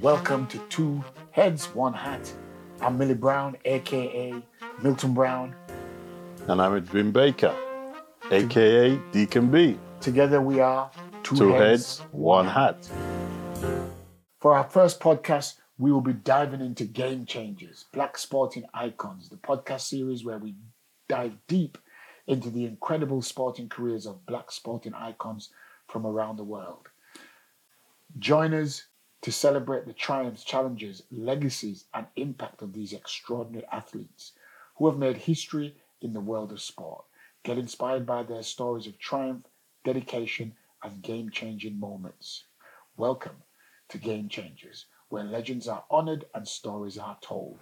Welcome to Two Heads, One Hat. I'm Millie Brown, aka Milton Brown. And I'm Edwin Baker, aka Deacon B. Together we are Two heads, one hat. For our first podcast, we will be diving into Game Changers, Black Sporting Icons, the podcast series where we dive deep into the incredible sporting careers of Black sporting icons from around the world. Join us to celebrate the triumphs, challenges, legacies, and impact of these extraordinary athletes who have made history in the world of sport. Get inspired by their stories of triumph, dedication, and game-changing moments. Welcome to Game Changers, where legends are honored and stories are told.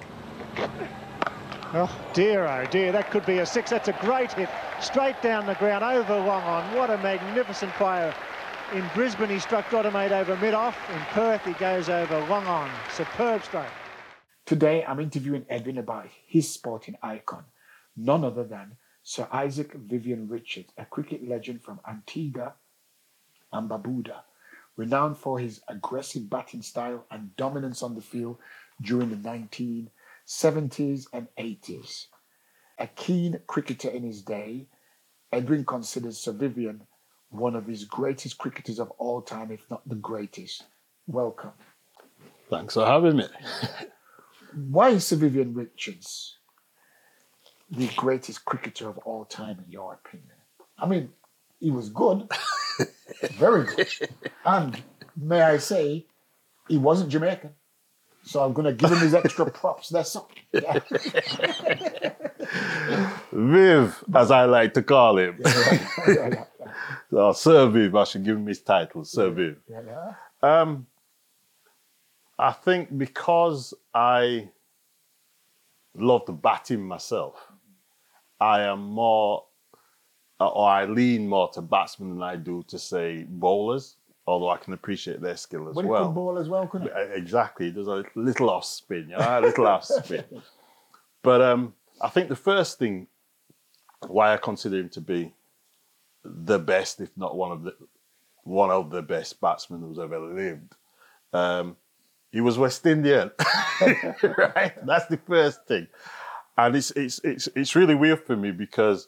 Oh dear, that could be a six. That's a great hit, straight down the ground, over Wongon. What a magnificent player. In Brisbane, he struck Dodamate over mid-off. In Perth, he goes over Wongon. Superb stroke. Today, I'm interviewing Edwin about his sporting icon, none other than Sir Isaac Vivian Richards, a cricket legend from Antigua and Barbuda, renowned for his aggressive batting style and dominance on the field during the 1970s and 80s. A keen cricketer in his day, Edwin considers Sir Vivian one of his greatest cricketers of all time, if not the greatest. Welcome. Thanks for having me. Why is Sir Vivian Richards the greatest cricketer of all time, in your opinion? I mean, he was good, very good. And may I say, he wasn't Jamaican. So I'm going to give him his extra props. That's all. Yeah. Viv, as I like to call him. Yeah. Sir Viv, I should give him his title, Sir Viv. Yeah. I think because I love the batting myself, I am more, or I lean more to batsmen than I do to, say, bowlers, although I can appreciate their skill as Well, well. he could bowl as well, couldn't he? Exactly. There's a little off spin, a little off spin. But I think the first thing why I consider him to be the best, if not one of the best batsmen who's ever lived, he was West Indian, right? That's the first thing, and it's really weird for me because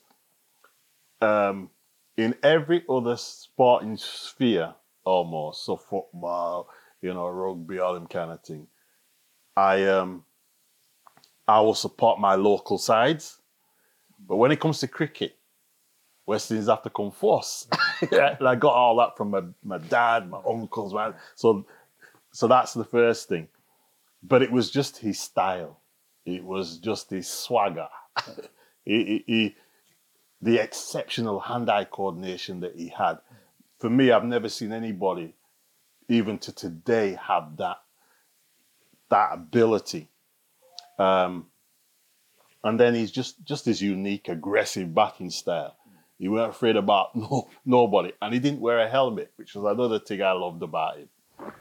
in every other sporting sphere, almost, so football, rugby, all them kind of thing, I will support my local sides, but when it comes to cricket, West Indies have to come first. And I got all that from my dad, my uncles, man. So that's the first thing. But it was just his style. It was just his swagger. The exceptional hand-eye coordination that he had. For me, I've never seen anybody, even to today, have that ability. And then he's just his unique, aggressive batting style. He weren't afraid about nobody. And he didn't wear a helmet, which was another thing I loved about him.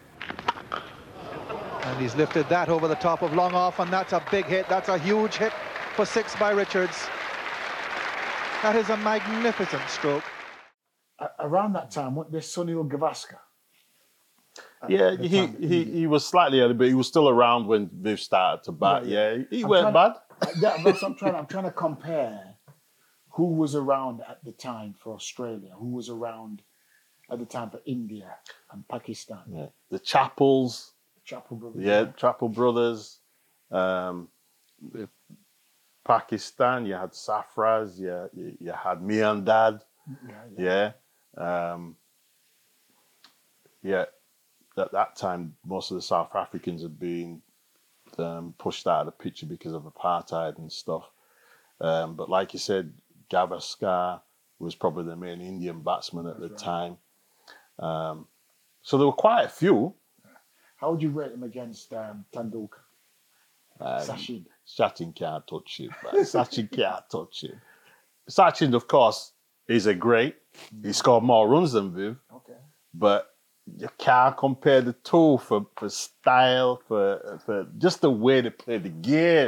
And he's lifted that over the top of long off, and that's a big hit. That's a huge hit for six by Richards. That is a magnificent stroke. Around that time, wasn't there Sunil Gavaskar? Yeah, he was slightly early, but he was still around when Viv started to bat. Yeah, he weren't bad. That's what I'm trying to compare who was around at the time for Australia, who was around at the time for India and Pakistan. Yeah. The Chappells. Chappell brothers. Yeah, Chappell brothers. Pakistan, you had Safraz, you had Miandad. Yeah. At that time, most of the South Africans had been pushed out of the picture because of apartheid and stuff. But like you said, Gavaskar was probably the main Indian batsman at the time. So there were quite a few. How would you rate him against Tendulkar? Sachin can't touch him. Sachin can't touch him. Sachin, of course, is a great. He scored more runs than Viv. Okay. But you can't compare the two for style, for just the way they play the game.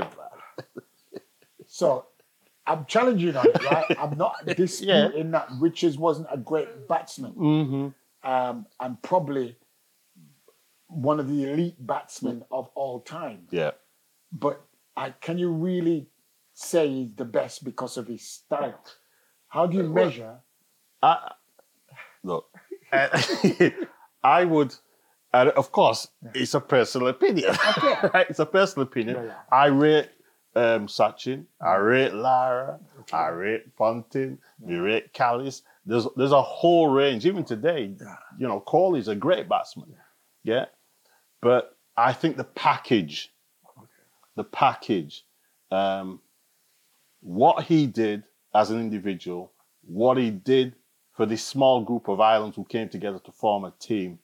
So I'm challenging on it, right? I'm not disputing that Richards wasn't a great batsman. Mm-hmm. And probably one of the elite batsmen of all time. Yeah. But can you really say he's the best because of his style? How do you measure? Look, I would, and of course, it's a personal opinion. Okay. Right? It's a personal opinion. Yeah. I rate Sachin, I rate Lara, I rate Ponting, we rate Callis. There's a whole range. Even today, you know, Kohli's a great batsman. Yeah. But I think the package, what he did as an individual, what he did for this small group of islands who came together to form a team,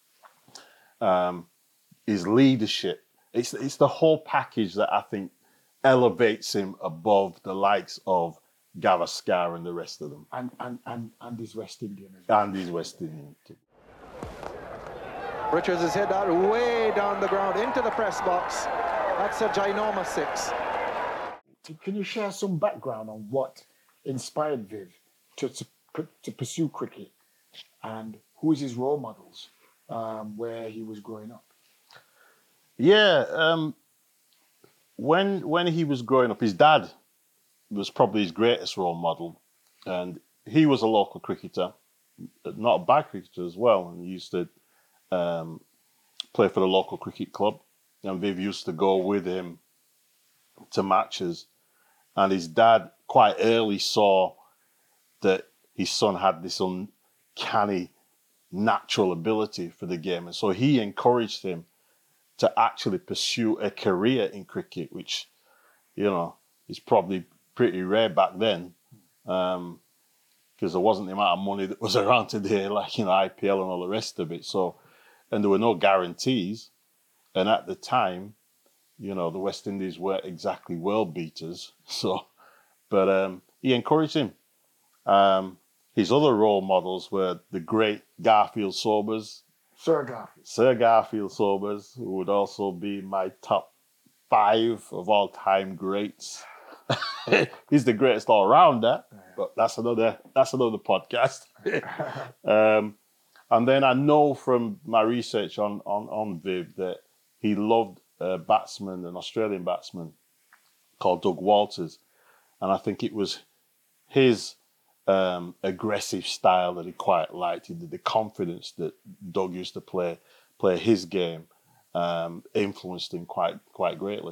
his leadership, it's the whole package that I think elevates him above the likes of Gavaskar and the rest of them. And his West Indian as well. And his West Indian team. Richards has hit that way down the ground into the press box. That's a ginormous 6. Can you share some background on what inspired Viv to pursue cricket, and who is his role models where he was growing up? Yeah, when he was growing up, his dad was probably his greatest role model, and he was a local cricketer, not a bad cricketer as well, and he used to play for the local cricket club, and Viv used to go with him to matches, and his dad quite early saw that his son had this uncanny natural ability for the game, and so he encouraged him to actually pursue a career in cricket, which, you know, is probably pretty rare back then, because there wasn't the amount of money that was around today, like, you know, IPL and all the rest of it. So, and there were no guarantees. And at the time, you know, the West Indies weren't exactly world beaters. So, but he encouraged him. His other role models were the great Garfield Sobers. Sir Garfield Sobers, who would also be my top 5 of all time greats. He's the greatest all-rounder, but that's another podcast. And then I know from my research on Viv that he loved a batsman, an Australian batsman called Doug Walters, and I think it was his aggressive style that he quite liked. The confidence that Doug used to play his game influenced him quite greatly.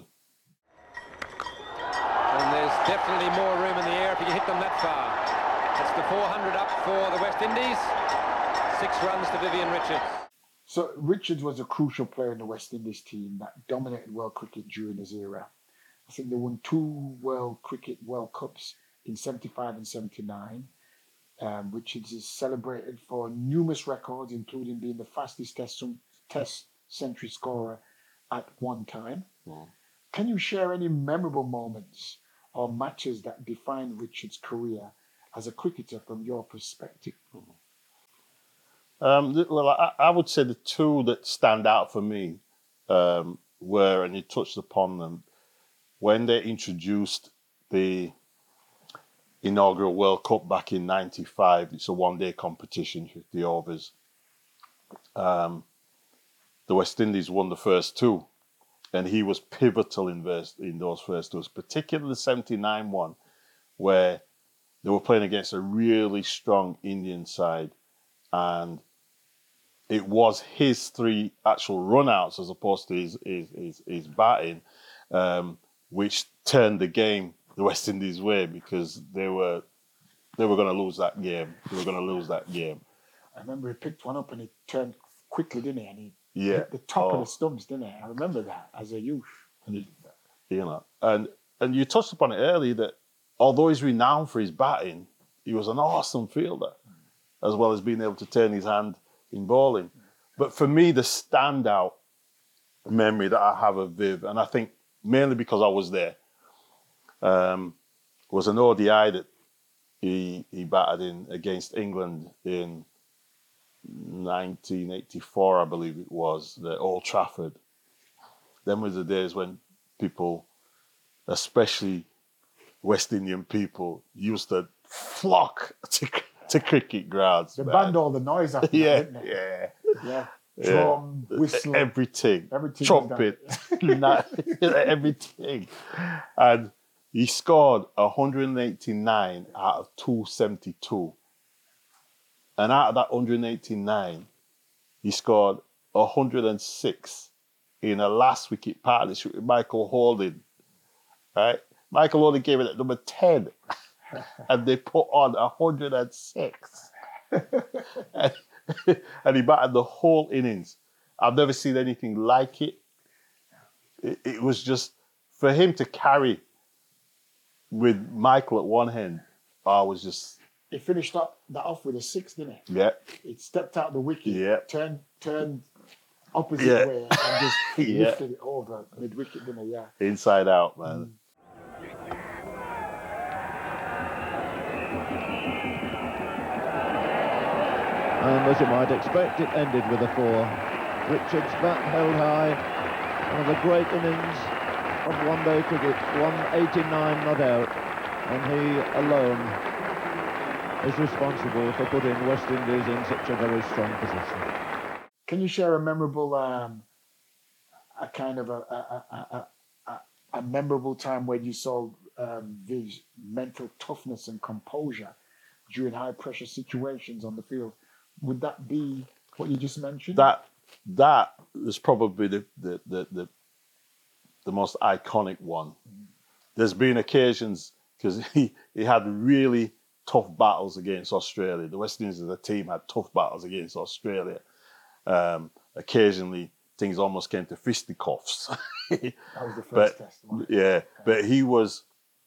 And there's definitely more room in the air if you can hit them that far. That's the 400 up for the West Indies. 6 runs to Vivian Richards. So Richards was a crucial player in the West Indies team that dominated world cricket during his era. I think they won 2 World Cups in 75 and 79. Richards is celebrated for numerous records, including being the fastest test century scorer at one time. Wow. Can you share any memorable moments or matches that defined Richards' career as a cricketer from your perspective? Well, I would say the 2 that stand out for me were, and you touched upon them, when they introduced the inaugural World Cup back in '95. It's a one-day competition, 50 overs. The West Indies won the first 2, and he was pivotal in those first 2, particularly the '79 one, where they were playing against a really strong Indian side, and it was his 3 actual run-outs as opposed to his batting, which turned the game the West Indies way, because they were going to lose that game. I remember he picked one up and he turned quickly, didn't he? And he hit the top of the stumps, didn't he? I remember that as a youth. You know, and you touched upon it earlier that although he's renowned for his batting, he was an awesome fielder, as well as being able to turn his hand in bowling. But for me, the standout memory that I have of Viv, and I think mainly because I was there, was an ODI that he batted in against England in 1984, I believe it was, at Old Trafford. Them were the days when people, especially West Indian people, used to flock to cricket grounds. They banned all the noise after that, didn't they? Yeah. drum, whistle, everything, everything trumpet, everything. And he scored 189 out of 272. And out of that 189, he scored 106 in a last wicket partnership with Michael Holding. Right? Michael Holding came in at number 10. And they put on 106. and he batted the whole innings. I've never seen anything like it. It was just, for him to carry with Michael at one hand, I was just... He finished that off with a 6, didn't he? Yeah. He stepped out the wicket, Yeah. turned opposite way, and just lifted it over mid-wicket, didn't he? Yeah. Inside out, man. And as you might expect, it ended with a 4. Richards' bat held high. One of the great innings of one-day cricket. 189 not out. And he alone is responsible for putting West Indies in such a very strong position. Can you share a memorable, a memorable time when you saw the mental toughness and composure during high-pressure situations on the field? Would that be what you just mentioned? That is probably the most iconic one. There's been occasions, because he had really tough battles against Australia. The West Indies as a team had tough battles against Australia. Occasionally, things almost came to fisticuffs. That was the first test. Yeah, but he was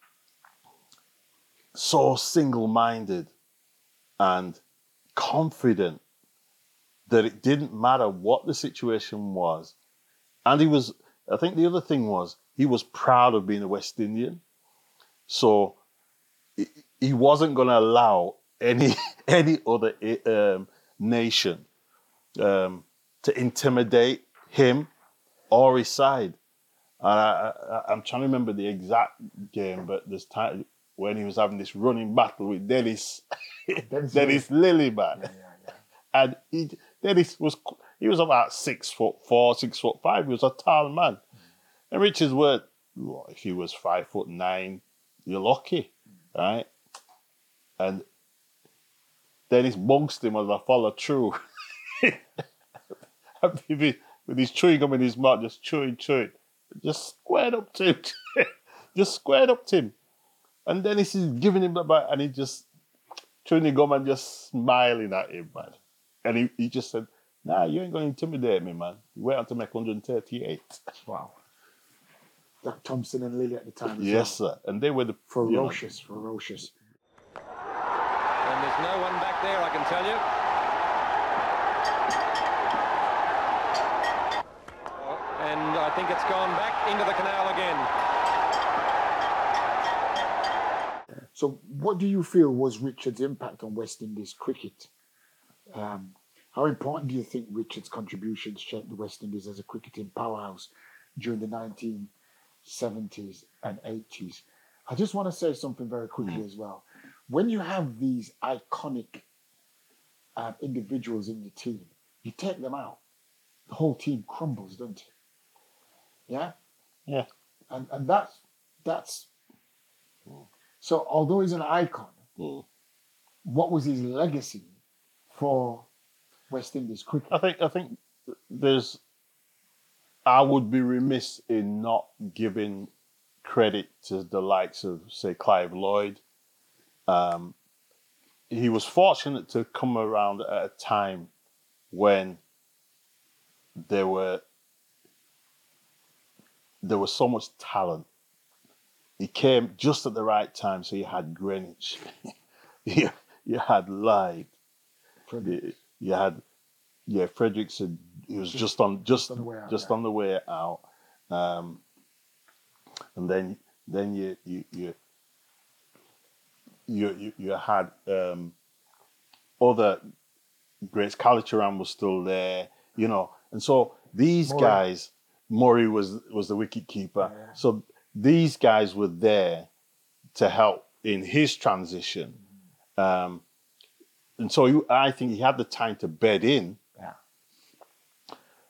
so single-minded and confident that it didn't matter what the situation was. And I think the other thing was, he was proud of being a West Indian. So he wasn't going to allow any other nation to intimidate him or his side. And I'm trying to remember the exact game, but this time when he was having this running battle with Dennis Lillyman. Yeah. And Dennis was about 6'4", 6'5". He was a tall man. And Richards were, if he was 5'9", you're lucky, right? And Dennis bunked him as I followed through. With his chewing gum in his mouth, just chewing. Just squared up to him. And Dennis is giving him the bat, and he just chewing the gum and just smiling at him, man. And he just said, "Nah, you ain't going to intimidate me, man. You went on to make 138. Wow. Jack Thompson and Lilly at the time as Yes, sir. And they were the... ferocious. And there's no one back there, I can tell you. And I think it's gone back into the canal again. So what do you feel was Richards' impact on West Indies cricket? How important do you think Richards' contributions shaped the West Indies as a cricketing powerhouse during the 1970s and 80s? I just want to say something very quickly as well. When you have these iconic individuals in your team, you take them out, the whole team crumbles, don't it? Yeah? Yeah. And that's... So although he's an icon, what was his legacy for West Indies cricket? I think I would be remiss in not giving credit to the likes of, say, Clive Lloyd. He was fortunate to come around at a time when there was so much talent. He came just at the right time, so you had Greenwich, you had Lyde, you had Fredrickson. He was just on the way out, and then you had other greats. Kalicharan was still there, and so these guys. Murray was the wicket keeper, so. These guys were there to help in his transition. And so I think he had the time to bed in. Yeah.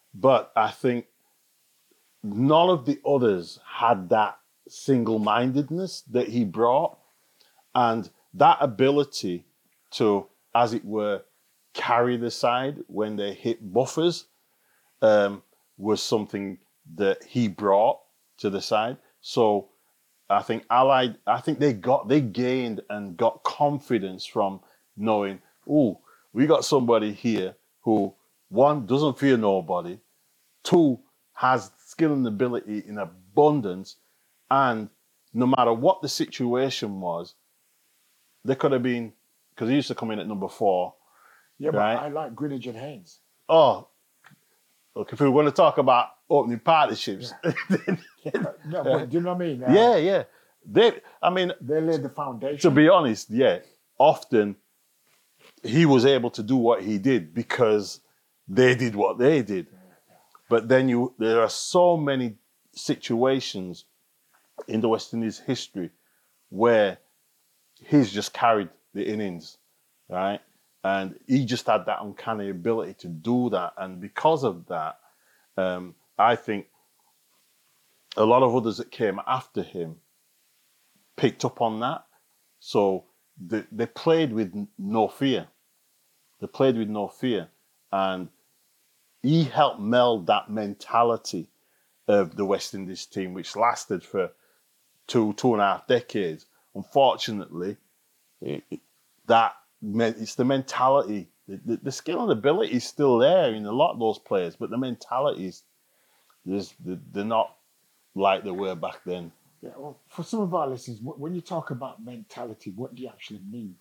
But I think none of the others had that single-mindedness that he brought, and that ability to, as it were, carry the side when they hit buffers was something that he brought to the side. So I think they gained and got confidence from knowing, oh, we got somebody here who, one, doesn't fear nobody, two, has skill and ability in abundance, and no matter what the situation was, they could have been, because he used to come in at number 4. Yeah, right? but I like Greenwich and Haynes. Oh, look, if we want to talk about opening partnerships, No, but do you know what I mean? yeah. They laid the foundation. To be honest, yeah, often he was able to do what he did because they did what they did. But then there are so many situations in the West Indies history where he's just carried the innings, right? And he just had that uncanny ability to do that. And because of that, I think a lot of others that came after him picked up on that. So they played with no fear. They played with no fear. And he helped meld that mentality of the West Indies team, which lasted for 2.5 decades. Unfortunately, it's the mentality. The skill and ability is still there in a lot of those players, but the mentalities, they're not like they were back then. Yeah, well, for some of our listeners, when you talk about mentality, what do you actually mean?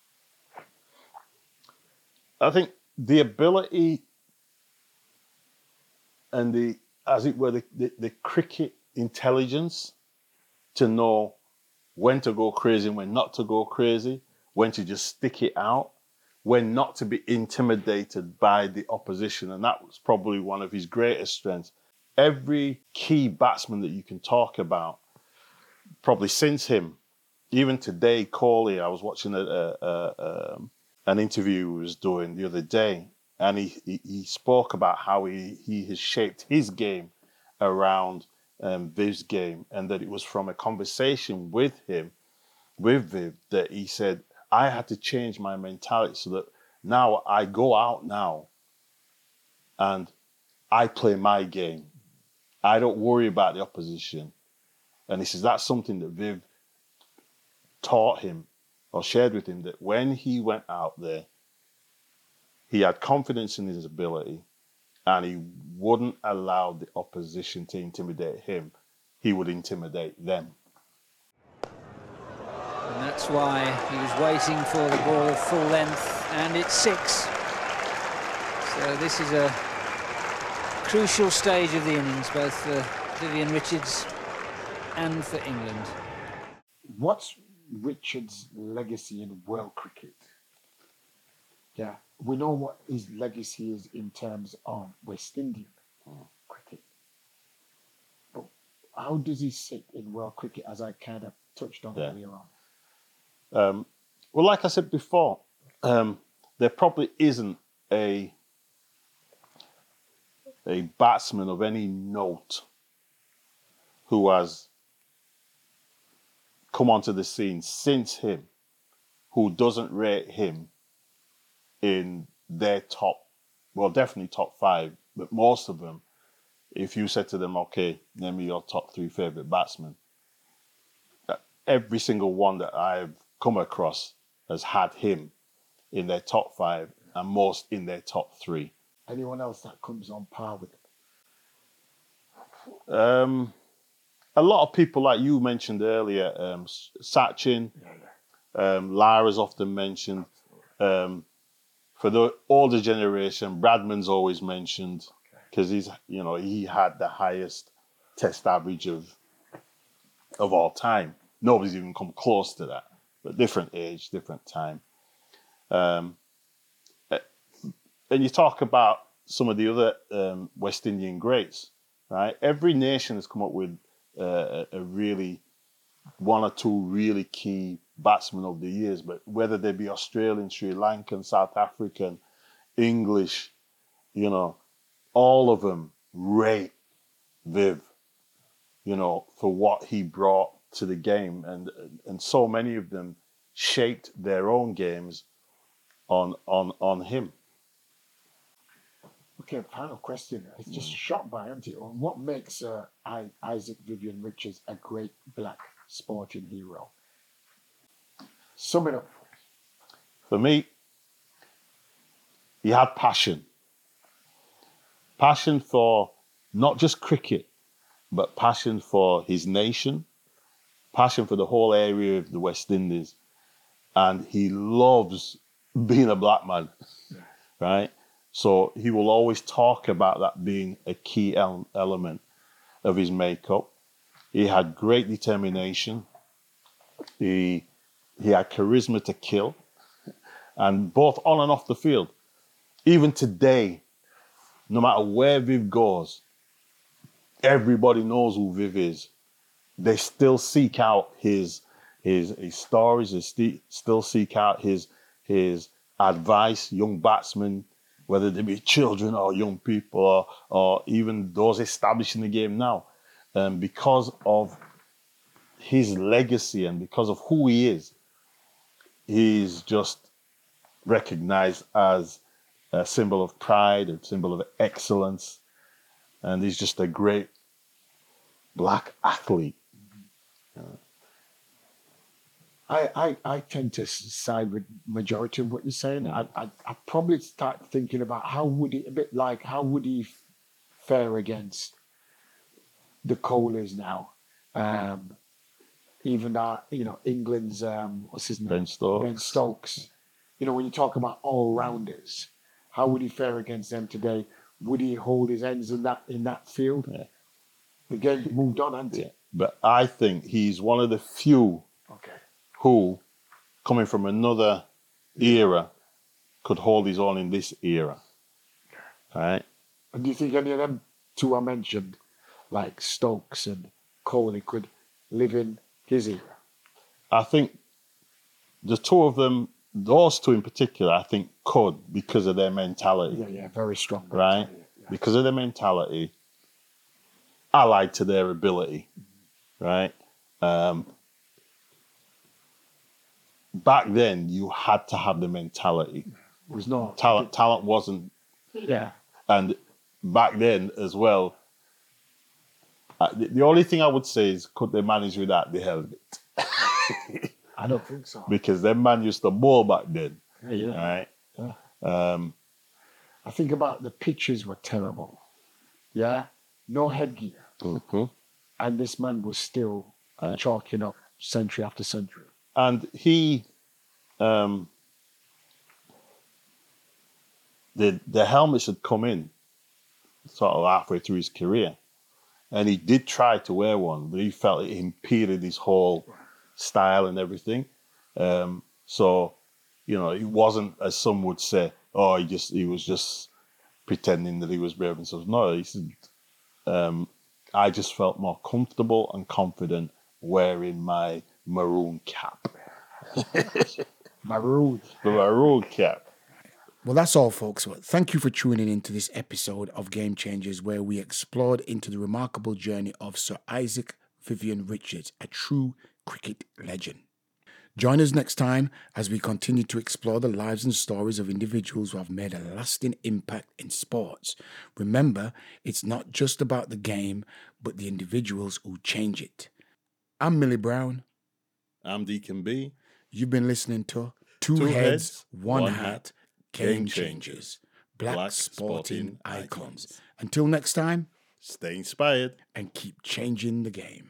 I think the ability and the cricket intelligence to know when to go crazy and when not to go crazy, when to just stick it out, when not to be intimidated by the opposition. And that was probably one of his greatest strengths. Every key batsman that you can talk about, probably since him, even today, Kohli, I was watching an interview he was doing the other day, and he spoke about how he has shaped his game around Viv's game, and that it was from a conversation with him, with Viv, that he said, I had to change my mentality so that now I go out now and I play my game. I don't worry about the opposition. And he says that's something that Viv taught him or shared with him, that when he went out there, he had confidence in his ability and he wouldn't allow the opposition to intimidate him. He would intimidate them. And that's why he was waiting for the ball of full length, and it's 6. So this is a crucial stage of the innings, both for Vivian Richards and for England. What's Richards' legacy in world cricket? Yeah, we know what his legacy is in terms of West Indian cricket. But how does he sit in world cricket, as I kind of touched on earlier on? Well, like I said before, there probably isn't a batsman of any note who has come onto the scene since him who doesn't rate him in their top, well, definitely top 5, but most of them, if you said to them, okay, name me your top 3 favourite batsmen, every single one that I've come across has had him in their top 5 and most in their top 3. Anyone else that comes on par with him? A lot of people, like you mentioned earlier, Sachin, Lara's often mentioned. For the older generation, Bradman's always mentioned because he had the highest test average of all time. Nobody's even come close to that, but different age, different time. And you talk about some of the other West Indian greats, right? Every nation has come up with a really 1 or 2 really key batsmen over the years, but whether they be Australian, Sri Lankan, South African, English, all of them rate Viv, you know, for what he brought to the game, and so many of them shaped their own games on him. Okay, final question. It's just shot by, isn't it? On what makes Isaac Vivian Richards a great black sporting hero? Sum it up. For me, he had passion. Passion for not just cricket, but passion for his nation, passion for the whole area of the West Indies. And he loves being a black man, right? So he will always talk about that being a key element of his makeup. He had great determination. He had charisma to kill, and both on and off the field. Even today, no matter where Viv goes, everybody knows who Viv is. They still seek out his stories. They still seek out his advice. Young batsmen, whether they be children or young people, or even those established in the game now, because of his legacy and because of who he is, he's just recognized as a symbol of pride, a symbol of excellence, and he's just a great black athlete. I tend to side with majority of what you're saying. I probably start thinking about how would he fare against the Kohlis now. Even England's what's his name? Ben Stokes. You know, when you talk about all-rounders, how would he fare against them today? Would he hold his ends in that field? Yeah. The game moved on, hasn't it? But I think he's one of the few who, coming from another era, could hold his own in this era. Right? And do you think any of them two I mentioned, like Stokes and Kohli, could live in his era? I think the two of them, those two in particular, I think could, because of their mentality. Yeah, very strong. Right? Yeah. Because of their mentality, allied to their ability. Right? Back then, you had to have the mentality. It was not Talent wasn't. Yeah. And back then as well, the only thing I would say is, could they manage without the helmet? I don't think so. Because them man used to bowl back then. Yeah. Right? Yeah. I think about the pitches were terrible. Yeah. No headgear. Mm-hmm. And this man was still chalking up century after century. And he, the helmets had come in sort of halfway through his career. And he did try to wear one, but he felt it impeded his whole style and everything. So, you know, it wasn't, as some would say, he was just pretending that he was brave and stuff. No, he said, I just felt more comfortable and confident wearing my maroon cap. Maroon. The maroon cap. Well, that's all, folks. Well, thank you for tuning in to this episode of Game Changers, where we explored into the remarkable journey of Sir Isaac Vivian Richards, a true cricket legend. Join us next time as we continue to explore the lives and stories of individuals who have made a lasting impact in sports. Remember, it's not just about the game, but the individuals who change it. I'm Millie Brown. I'm Deacon B. You've been listening to Two Heads, One Hat, Game Changers, Black Sporting Icons. Until next time, stay inspired and keep changing the game.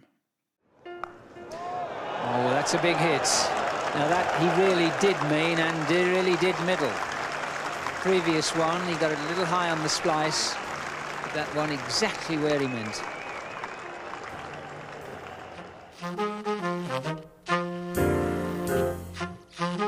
Oh, that's a big hit. Now that he really did mean, and he really did middle. Previous one, he got a little high on the splice. But that one exactly where he meant.